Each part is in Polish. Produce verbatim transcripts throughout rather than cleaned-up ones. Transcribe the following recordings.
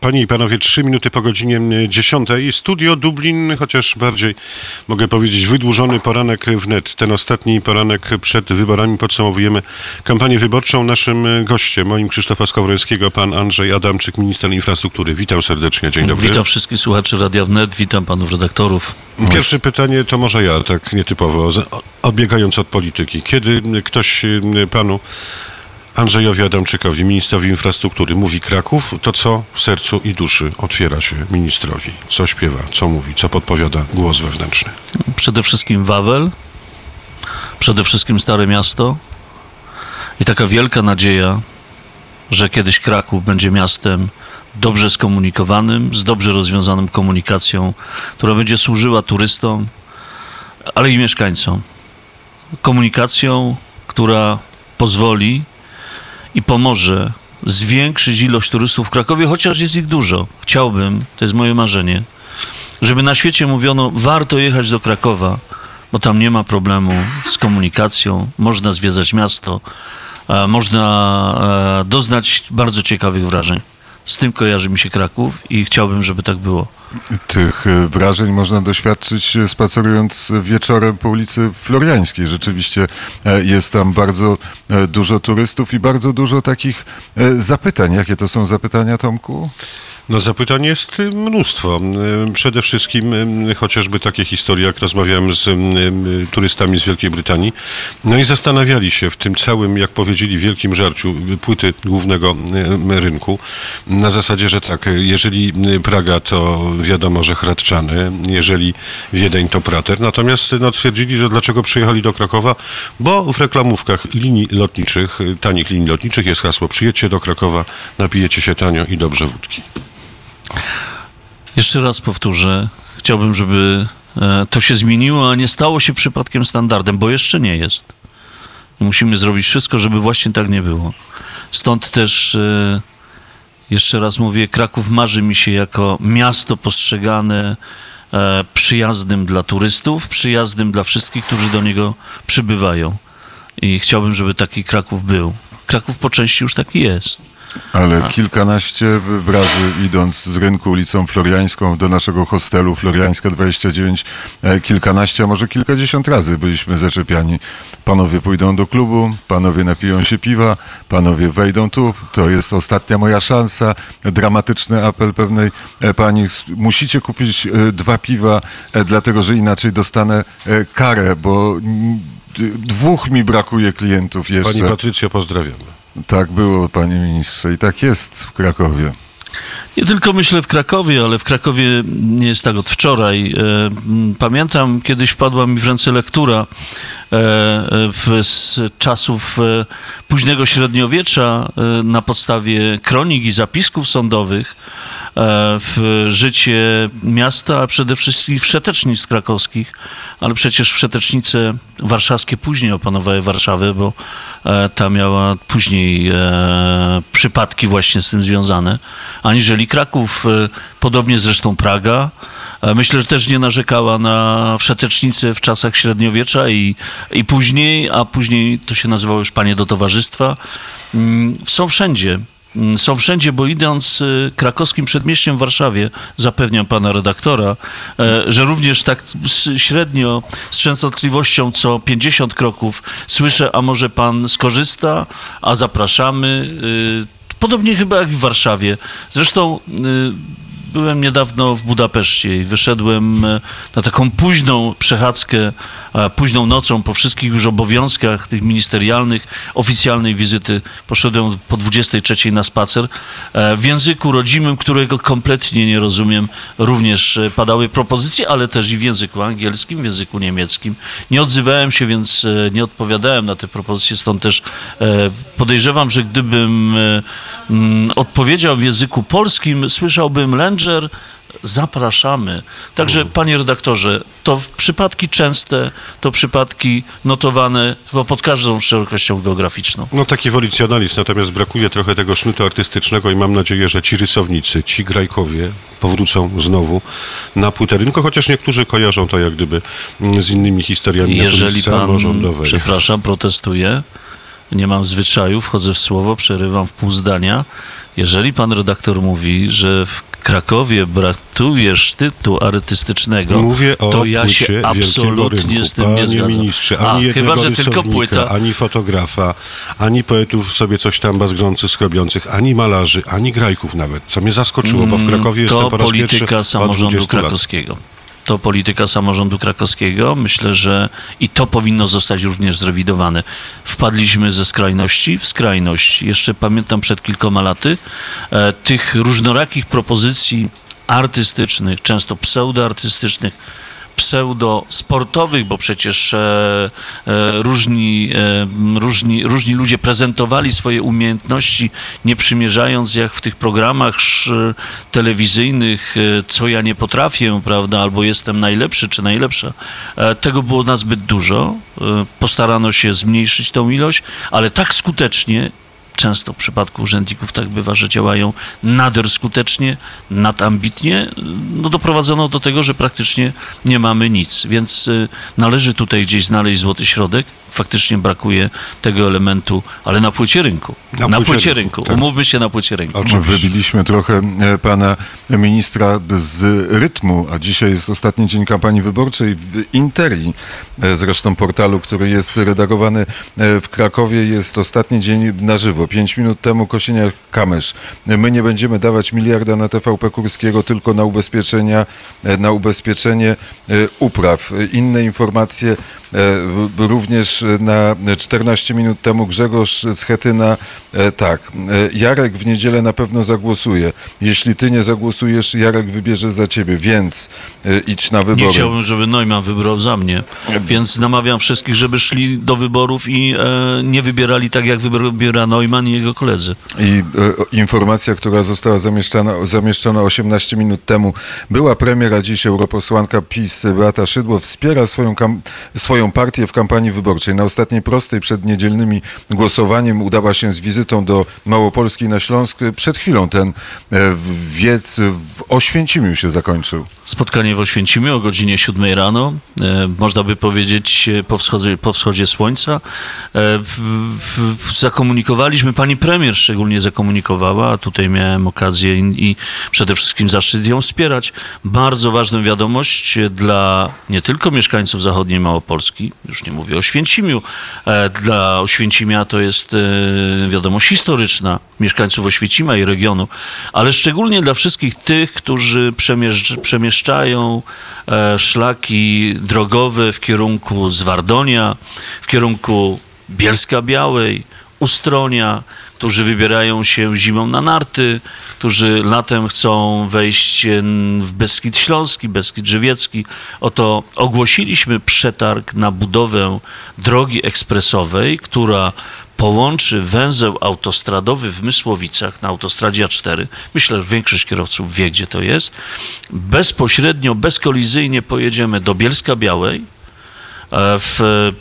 Panie i panowie, trzy minuty po godzinie dziesiątej. Studio Dublin, chociaż bardziej mogę powiedzieć wydłużony poranek wnet. Ten ostatni poranek przed wyborami podsumowujemy kampanię wyborczą. Naszym gościem, moim Krzysztofa Skowrońskiego, pan Andrzej Adamczyk, minister infrastruktury. Witam serdecznie, dzień dobry. Witam wszystkich słuchaczy Radia Wnet, witam panów redaktorów. Pierwsze pytanie to może ja, tak nietypowo, odbiegając od polityki. Kiedy ktoś panu Andrzejowi Adamczykowi, ministrowi infrastruktury, mówi Kraków, to co w sercu i duszy otwiera się ministrowi? Co śpiewa, co mówi, co podpowiada głos wewnętrzny? Przede wszystkim Wawel, przede wszystkim Stare Miasto i taka wielka nadzieja, że kiedyś Kraków będzie miastem dobrze skomunikowanym, z dobrze rozwiązaną komunikacją, która będzie służyła turystom, ale i mieszkańcom. Komunikacją, która pozwoli i pomoże zwiększyć ilość turystów w Krakowie, chociaż jest ich dużo. Chciałbym, to jest moje marzenie, żeby na świecie mówiono, warto jechać do Krakowa, bo tam nie ma problemu z komunikacją, można zwiedzać miasto, można doznać bardzo ciekawych wrażeń. Z tym kojarzy mi się Kraków i chciałbym, żeby tak było. Tych wrażeń można doświadczyć spacerując wieczorem po ulicy Floriańskiej. Rzeczywiście jest tam bardzo dużo turystów i bardzo dużo takich zapytań. Jakie to są zapytania, Tomku? No zapytań jest mnóstwo. Przede wszystkim chociażby takie historie, jak rozmawiałem z turystami z Wielkiej Brytanii. No i zastanawiali się w tym całym, jak powiedzieli, wielkim żarciu płyty głównego rynku. Na zasadzie, że tak, jeżeli Praga, to wiadomo, że Hradczany, jeżeli Wiedeń, to Prater. Natomiast no, twierdzili, że dlaczego przyjechali do Krakowa, bo w reklamówkach linii lotniczych, tanich linii lotniczych jest hasło: przyjedźcie do Krakowa, napijecie się tanio i dobrze wódki. Jeszcze raz powtórzę, chciałbym, żeby to się zmieniło, a nie stało się przypadkiem standardem, bo jeszcze nie jest. I musimy zrobić wszystko, żeby właśnie tak nie było. Stąd też, jeszcze raz mówię, Kraków marzy mi się jako miasto postrzegane przyjaznym dla turystów, przyjaznym dla wszystkich, którzy do niego przybywają. I chciałbym, żeby taki Kraków był. Kraków po części już taki jest. Ale kilkanaście razy idąc z rynku ulicą Floriańską do naszego hostelu Floriańska dwadzieścia dziewięć, kilkanaście, a może kilkadziesiąt razy byliśmy zaczepiani. Panowie pójdą do klubu, panowie napiją się piwa, panowie wejdą tu, to jest ostatnia moja szansa. Dramatyczny apel pewnej pani: musicie kupić dwa piwa, dlatego że inaczej dostanę karę, bo dwóch mi brakuje klientów jeszcze. Pani Patrycjo, pozdrawiamy. Tak było, panie ministrze, i tak jest w Krakowie. Nie tylko myślę w Krakowie, ale w Krakowie nie jest tak od wczoraj. Pamiętam, kiedyś wpadła mi w ręce lektura z czasów późnego średniowiecza na podstawie kronik i zapisków sądowych w życie miasta, a przede wszystkim wszetecznic krakowskich, ale przecież wszetecznice warszawskie później opanowały Warszawę, bo ta miała później przypadki właśnie z tym związane, aniżeli Kraków, podobnie zresztą Praga. Myślę, że też nie narzekała na wszetecznicę w czasach średniowiecza i, i później, a później to się nazywało już panie do towarzystwa. Są wszędzie. Są wszędzie, bo idąc krakowskim przedmieściem w Warszawie, zapewniam pana redaktora, że również tak średnio z częstotliwością co pięćdziesiąt kroków słyszę: a może pan skorzysta, a zapraszamy. Podobnie chyba jak w Warszawie. Zresztą byłem niedawno w Budapeszcie i wyszedłem na taką późną przechadzkę, późną nocą po wszystkich już obowiązkach tych ministerialnych, oficjalnej wizyty. Poszedłem po dwudziestej trzeciej na spacer w języku rodzimym, którego kompletnie nie rozumiem. Również padały propozycje, ale też i w języku angielskim, w języku niemieckim. Nie odzywałem się, więc nie odpowiadałem na te propozycje, stąd też podejrzewam, że gdybym odpowiedział w języku polskim, słyszałbym Lędzer, zapraszamy. Także, panie redaktorze, to przypadki częste, to przypadki notowane chyba pod każdą szerokością geograficzną. No taki wolicjonalizm, natomiast brakuje trochę tego sznytu artystycznego i mam nadzieję, że ci rysownicy, ci grajkowie powrócą znowu na płytę rynku, chociaż niektórzy kojarzą to jak gdyby z innymi historiami Jeżeli pan, samorządowej. przepraszam, protestuje, nie mam zwyczaju, wchodzę w słowo, przerywam w pół zdania, Jeżeli pan redaktor mówi, że w Krakowie brakuje sztytu artystycznego, Mówię o to ja się płycie absolutnie Wielkiego z tym Rynku. nie Panie zgadzam. ministrze, A, ani jednego chyba, że tylko rysownika, płyta. ani fotografa, ani poetów sobie coś tam bazgrzących, skrobiących, ani malarzy, ani grajków nawet, co mnie zaskoczyło, bo w Krakowie jestem To po raz pierwszy polityka od samorządu dwudziestu lat. krakowskiego. To polityka samorządu krakowskiego. Myślę, że i to powinno zostać również zrewidowane. Wpadliśmy ze skrajności w skrajność. Jeszcze pamiętam przed kilkoma laty e, tych różnorakich propozycji artystycznych, często pseudoartystycznych, pseudo-sportowych, bo przecież e, e, różni, e, różni, różni ludzie prezentowali swoje umiejętności, nie przymierzając jak w tych programach sz, telewizyjnych, e, co ja nie potrafię, prawda, albo jestem najlepszy czy najlepsza. E, tego było nazbyt dużo. E, postarano się zmniejszyć tą ilość, ale tak skutecznie, często w przypadku urzędników tak bywa, że działają nader skutecznie, nadambitnie, no doprowadzono do tego, że praktycznie nie mamy nic, więc y, należy tutaj gdzieś znaleźć złoty środek. Faktycznie brakuje tego elementu, ale na płycie rynku. Na Na, płycie płycie rynku, rynku. tak. Umówmy się na płycie rynku. Oczywiście. Wybiliśmy trochę e, pana ministra z rytmu, a dzisiaj jest ostatni dzień kampanii wyborczej w Interi, e, zresztą portalu, który jest redagowany e, w Krakowie, jest ostatni dzień na żywo. Pięć minut temu Kosiniak-Kamysz. My nie będziemy dawać miliarda na T V P Kurskiego, tylko na ubezpieczenia, e, na ubezpieczenie e, upraw. Inne informacje e, również na czternaście minut temu Grzegorz Schetyna, e, tak, e, Jarek w niedzielę na pewno zagłosuje. Jeśli ty nie zagłosujesz, Jarek wybierze za ciebie, więc e, idź na wybory. Nie chciałbym, żeby Neumann wybrał za mnie, więc namawiam wszystkich, żeby szli do wyborów i e, nie wybierali tak, jak wybiera Neumann i jego koledzy. I e, informacja, która została zamieszczana, zamieszczona osiemnaście minut temu, była premier, a dziś europosłanka PiS Beata Szydło wspiera swoją, kam- swoją partię w kampanii wyborczej. Na ostatniej prostej przed niedzielnymi głosowaniem udała się z wizytą do Małopolski na Śląsk. Przed chwilą ten e, wiec w Oświęcimiu się zakończył. Spotkanie w Oświęcimiu o godzinie siódmej rano, e, można by powiedzieć e, po wschodzie, po wschodzie słońca. E, w, w, zakomunikowaliśmy, pani premier szczególnie zakomunikowała, a tutaj miałem okazję i, i przede wszystkim zaszczyt ją wspierać. Bardzo ważną wiadomość dla nie tylko mieszkańców zachodniej Małopolski, już nie mówię o Oświęcimiu, e, dla Oświęcimia to jest e, wiadomość historyczna, mieszkańców Oświęcimia i regionu, ale szczególnie dla wszystkich tych, którzy przemieszcz, przemieszczają e, szlaki drogowe w kierunku Zwardonia, w kierunku Bielska-Białej, Ustronia, którzy wybierają się zimą na narty, którzy latem chcą wejść w Beskid Śląski, Beskid Żywiecki. Oto ogłosiliśmy przetarg na budowę drogi ekspresowej, która połączy węzeł autostradowy w Mysłowicach na autostradzie A cztery. Myślę, że większość kierowców wie, gdzie to jest. Bezpośrednio, bezkolizyjnie pojedziemy do Bielska-Białej. W,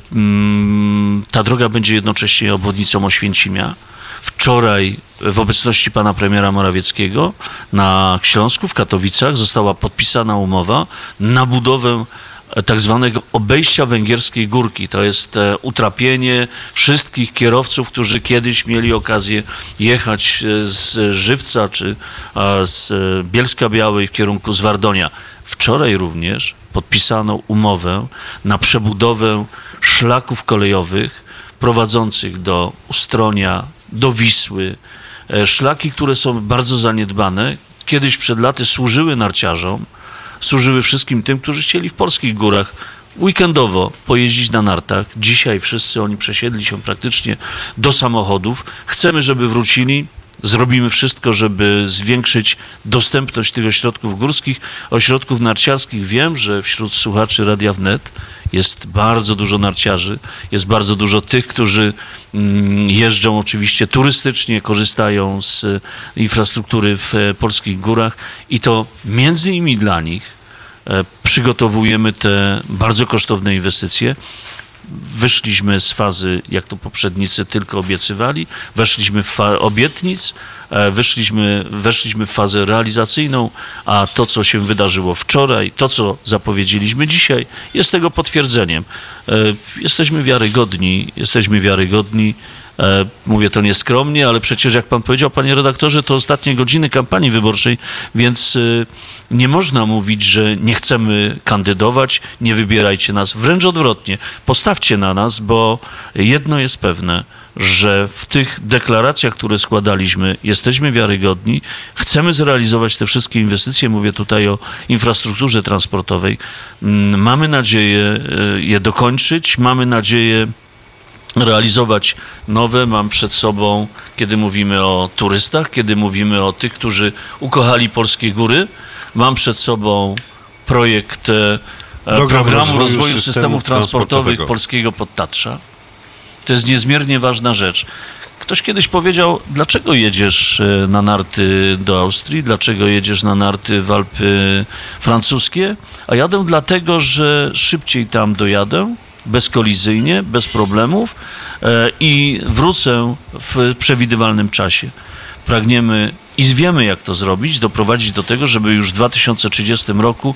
ta droga będzie jednocześnie obwodnicą Oświęcimia. Wczoraj w obecności pana premiera Morawieckiego na Śląsku, w Katowicach, została podpisana umowa na budowę tak zwanego obejścia Węgierskiej Górki. To jest utrapienie wszystkich kierowców, którzy kiedyś mieli okazję jechać z Żywca czy z Bielska-Białej w kierunku Zwardonia. Wczoraj również podpisano umowę na przebudowę szlaków kolejowych prowadzących do Ustronia, do Wisły. Szlaki, które są bardzo zaniedbane, kiedyś przed laty służyły narciarzom, służyły wszystkim tym, którzy chcieli w polskich górach weekendowo pojeździć na nartach. Dzisiaj wszyscy oni przesiedli się praktycznie do samochodów. Chcemy, żeby wrócili. Zrobimy wszystko, żeby zwiększyć dostępność tych ośrodków górskich, ośrodków narciarskich. Wiem, że wśród słuchaczy Radia Wnet jest bardzo dużo narciarzy, jest bardzo dużo tych, którzy jeżdżą oczywiście turystycznie, korzystają z infrastruktury w polskich górach i to między innymi dla nich przygotowujemy te bardzo kosztowne inwestycje. Wyszliśmy z fazy, jak to poprzednicy tylko obiecywali, weszliśmy w fa- obietnic, wyszliśmy, weszliśmy w fazę realizacyjną, a to, co się wydarzyło wczoraj, to, co zapowiedzieliśmy dzisiaj, jest tego potwierdzeniem. Jesteśmy wiarygodni, jesteśmy wiarygodni. E, mówię to nieskromnie, ale przecież jak pan powiedział, panie redaktorze, to ostatnie godziny kampanii wyborczej, więc e, nie można mówić, że nie chcemy kandydować, nie wybierajcie nas. Wręcz odwrotnie, postawcie na nas, bo jedno jest pewne, że w tych deklaracjach, które składaliśmy, jesteśmy wiarygodni, chcemy zrealizować te wszystkie inwestycje, mówię tutaj o infrastrukturze transportowej, mamy nadzieję je dokończyć, mamy nadzieję realizować nowe. Mam przed sobą, kiedy mówimy o turystach, kiedy mówimy o tych, którzy ukochali polskie góry, mam przed sobą projekt Program programu rozwoju, rozwoju systemów, systemów transportowych polskiego Podtatrza. To jest niezmiernie ważna rzecz. Ktoś kiedyś powiedział, dlaczego jedziesz na narty do Austrii, dlaczego jedziesz na narty w Alpy francuskie, a jadę dlatego, że szybciej tam dojadę, bezkolizyjnie, bez problemów i wrócę w przewidywalnym czasie. Pragniemy i wiemy, jak to zrobić, doprowadzić do tego, żeby już w dwa tysiące trzydziestym roku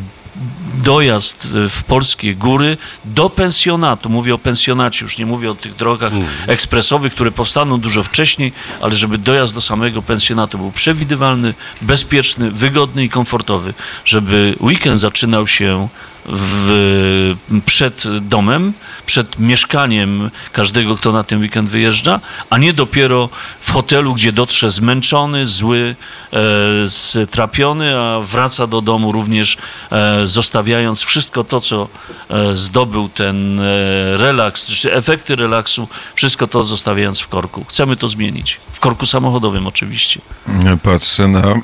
dojazd w polskie góry do pensjonatu, mówię o pensjonacie, już nie mówię o tych drogach mm. ekspresowych, które powstaną dużo wcześniej, ale żeby dojazd do samego pensjonatu był przewidywalny, bezpieczny, wygodny i komfortowy, żeby weekend zaczynał się w, przed domem, przed mieszkaniem każdego, kto na ten weekend wyjeżdża, a nie dopiero w hotelu, gdzie dotrze zmęczony, zły, e, strapiony, a wraca do domu również e, zostawiając wszystko to, co e, zdobył ten e, relaks, czy efekty relaksu, wszystko to zostawiając w korku. Chcemy to zmienić. W korku samochodowym oczywiście. Patrzę na...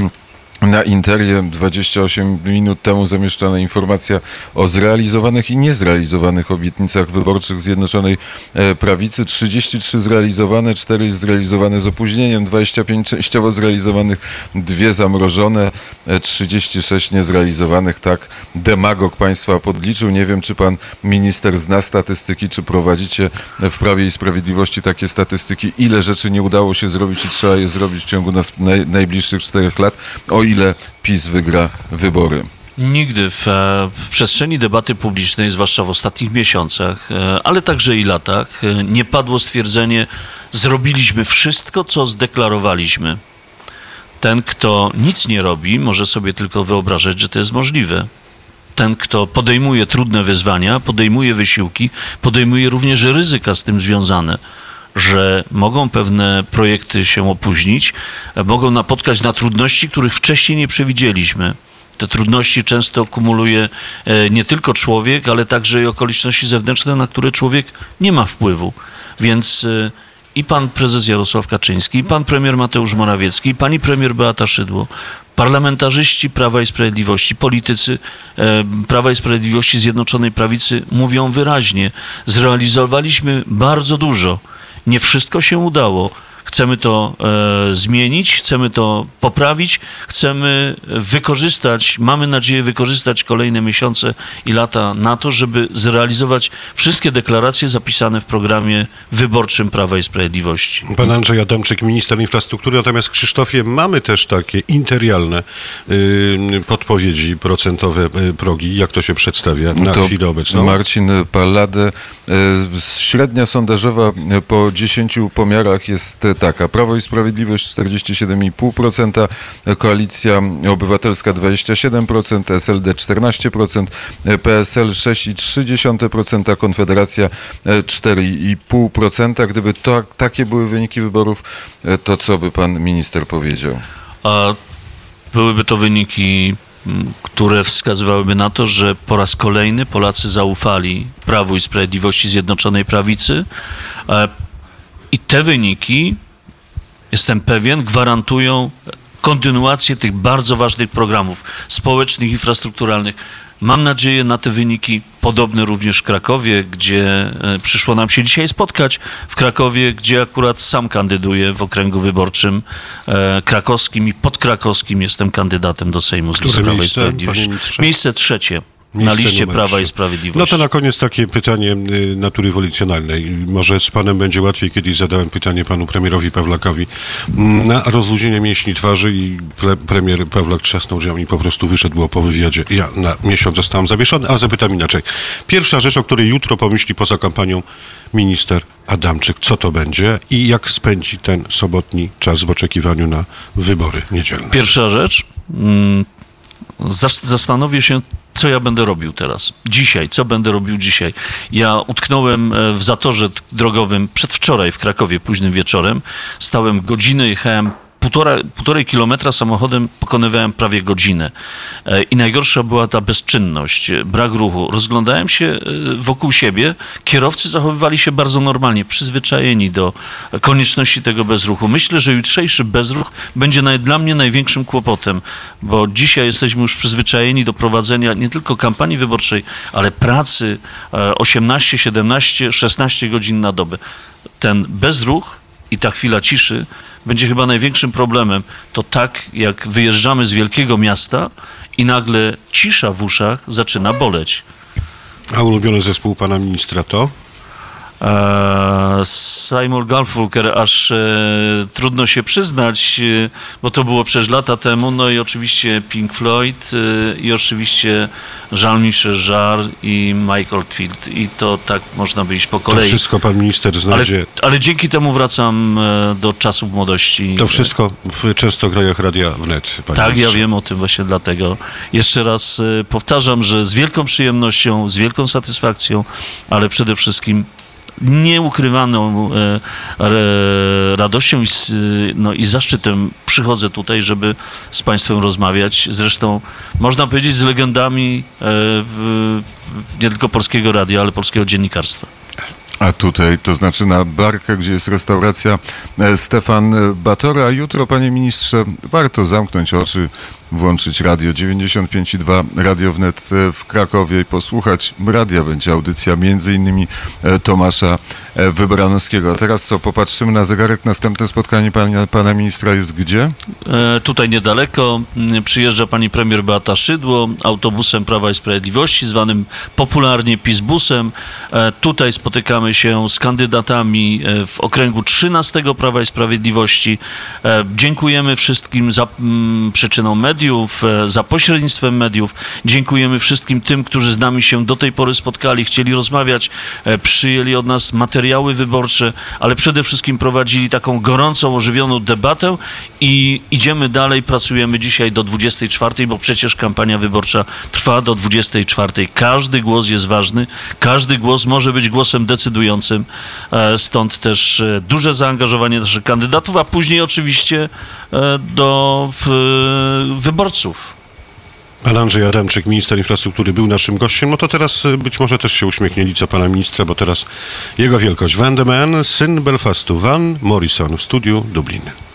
Na Interie dwadzieścia osiem minut temu zamieszczana informacja o zrealizowanych i niezrealizowanych obietnicach wyborczych Zjednoczonej Prawicy. trzydzieści trzy zrealizowane, cztery zrealizowane z opóźnieniem, dwadzieścia pięć częściowo zrealizowanych, dwie zamrożone, trzydzieści sześć niezrealizowanych. Tak demagog państwa podliczył. Nie wiem, czy pan minister zna statystyki, czy prowadzicie w Prawie i Sprawiedliwości takie statystyki, ile rzeczy nie udało się zrobić i trzeba je zrobić w ciągu nas, naj, najbliższych czterech lat. O ile PiS wygra wybory? Nigdy w, w przestrzeni debaty publicznej, zwłaszcza w ostatnich miesiącach, ale także i latach, nie padło stwierdzenie, zrobiliśmy wszystko, co zdeklarowaliśmy. Ten, kto nic nie robi, może sobie tylko wyobrażać, że to jest możliwe. Ten, kto podejmuje trudne wyzwania, podejmuje wysiłki, podejmuje również ryzyka z tym związane, że mogą pewne projekty się opóźnić, mogą napotkać na trudności, których wcześniej nie przewidzieliśmy. Te trudności często kumuluje nie tylko człowiek, ale także i okoliczności zewnętrzne, na które człowiek nie ma wpływu. Więc i pan prezes Jarosław Kaczyński, i pan premier Mateusz Morawiecki, i pani premier Beata Szydło, parlamentarzyści Prawa i Sprawiedliwości, politycy Prawa i Sprawiedliwości Zjednoczonej Prawicy mówią wyraźnie, zrealizowaliśmy bardzo dużo. Nie wszystko się udało. Chcemy to e, zmienić, chcemy to poprawić, chcemy wykorzystać, mamy nadzieję wykorzystać kolejne miesiące i lata na to, żeby zrealizować wszystkie deklaracje zapisane w programie wyborczym Prawa i Sprawiedliwości. Pan Andrzej Adamczyk, minister infrastruktury, natomiast Krzysztofie, mamy też takie interialne y, podpowiedzi procentowe, y, progi. Jak to się przedstawia na to chwilę obecną? Marcin Palladę, y, średnia sondażowa po dziesięciu pomiarach jest taka. Prawo i Sprawiedliwość czterdzieści siedem i pół procent, Koalicja Obywatelska dwadzieścia siedem procent, S L D czternaście procent, P S L sześć przecinek trzy procent, Konfederacja cztery przecinek pięć procent. Gdyby to, takie były wyniki wyborów, to co by pan minister powiedział? A byłyby to wyniki, które wskazywałyby na to, że po raz kolejny Polacy zaufali Prawu i Sprawiedliwości Zjednoczonej Prawicy. I te wyniki, jestem pewien, gwarantują kontynuację tych bardzo ważnych programów społecznych, infrastrukturalnych. Mam nadzieję na te wyniki podobne również w Krakowie, gdzie przyszło nam się dzisiaj spotkać. W Krakowie, gdzie akurat sam kandyduję w okręgu wyborczym krakowskim i podkrakowskim. Jestem kandydatem do Sejmu z listy Prawa i Sprawiedliwości. Miejsce trzecie. Na liście Prawa i Sprawiedliwości. No to na koniec takie pytanie natury wolicjonalnej. Może z panem będzie łatwiej. Kiedyś zadałem pytanie panu premierowi Pawlakowi na rozluźnienie mięśni twarzy i pre premier Pawlak trzasnął drzwiami i po prostu wyszedł, było po wywiadzie. Ja na miesiąc zostałem zawieszony, ale zapytam inaczej. Pierwsza rzecz, o której jutro pomyśli poza kampanią minister Adamczyk, co to będzie i jak spędzi ten sobotni czas w oczekiwaniu na wybory niedzielne? Pierwsza rzecz, mm, zas- zastanowię się, co ja będę robił teraz, dzisiaj, co będę robił dzisiaj. Ja utknąłem e, w zatorze t- drogowym przedwczoraj w Krakowie, późnym wieczorem. Stałem godzinę, jechałem półtora, półtorej kilometra samochodem, pokonywałem prawie godzinę. E, I najgorsza była ta bezczynność, e, brak ruchu. Rozglądałem się e, wokół siebie. Kierowcy zachowywali się bardzo normalnie, przyzwyczajeni do konieczności tego bezruchu. Myślę, że jutrzejszy bezruch będzie naj, dla mnie największym kłopotem, bo dzisiaj jesteśmy już przyzwyczajeni do prowadzenia nie tylko kampanii wyborczej, ale pracy e, osiemnaście, siedemnaście, szesnaście godzin na dobę. Ten bezruch i ta chwila ciszy będzie chyba największym problemem. To tak, jak wyjeżdżamy z wielkiego miasta i nagle cisza w uszach zaczyna boleć. A ulubiony zespół pana ministra to? Eee, Simon Garfunkel, aż e, trudno się przyznać, e, bo to było przecież lata temu, no i oczywiście Pink Floyd e, i oczywiście Jean-Michel Jarre i Michael Field i to tak można by iść po To kolei. wszystko pan minister Ale, znajdzie. ale dzięki temu wracam e, do czasów młodości. To wszystko w częstograjach Radia Wnet, panie Tak, ja ministrze. wiem o tym właśnie dlatego. Jeszcze raz e, powtarzam, że z wielką przyjemnością, z wielką satysfakcją, ale przede wszystkim nieukrywaną e, re, radością i, s- no, i zaszczytem przychodzę tutaj, żeby z Państwem rozmawiać. Zresztą można powiedzieć z legendami e, w, nie tylko Polskiego Radia, ale polskiego dziennikarstwa. A tutaj, to znaczy na Barkach, gdzie jest restauracja e, Stefan Batory, a jutro, panie ministrze, warto zamknąć oczy, włączyć radio dziewięćdziesiąt pięć i dwa Radio Wnet e, w Krakowie i posłuchać radia. Będzie audycja między innymi e, Tomasza e, Wybranowskiego. A teraz co, popatrzymy na zegarek. Następne spotkanie pana, pana ministra jest gdzie? E, Tutaj niedaleko m, przyjeżdża pani premier Beata Szydło autobusem Prawa i Sprawiedliwości, zwanym popularnie PiS-busem. E, Tutaj spotykamy się z kandydatami e, w okręgu trzynastego Prawa i Sprawiedliwości. E, Dziękujemy wszystkim za m, przyczyną mediów, e, za pośrednictwem mediów. Dziękujemy wszystkim tym, którzy z nami się do tej pory spotkali, chcieli rozmawiać, e, przyjęli od nas materiały wyborcze, ale przede wszystkim prowadzili taką gorącą, ożywioną debatę i idziemy dalej, pracujemy dzisiaj do dwudziestej czwartej, bo przecież kampania wyborcza trwa do dwudziestej czwartej. Każdy głos jest ważny, każdy głos może być głosem decydującym, e, stąd też e, duże zaangażowanie naszych kandydatów, a później oczywiście e, do w, wyborców. Pan Andrzej Adamczyk, minister infrastruktury, był naszym gościem. No to teraz y, być może też się uśmiechnie lica pana ministra, bo teraz jego wielkość Van de Man, syn Belfastu, Van Morrison w studiu Dublin.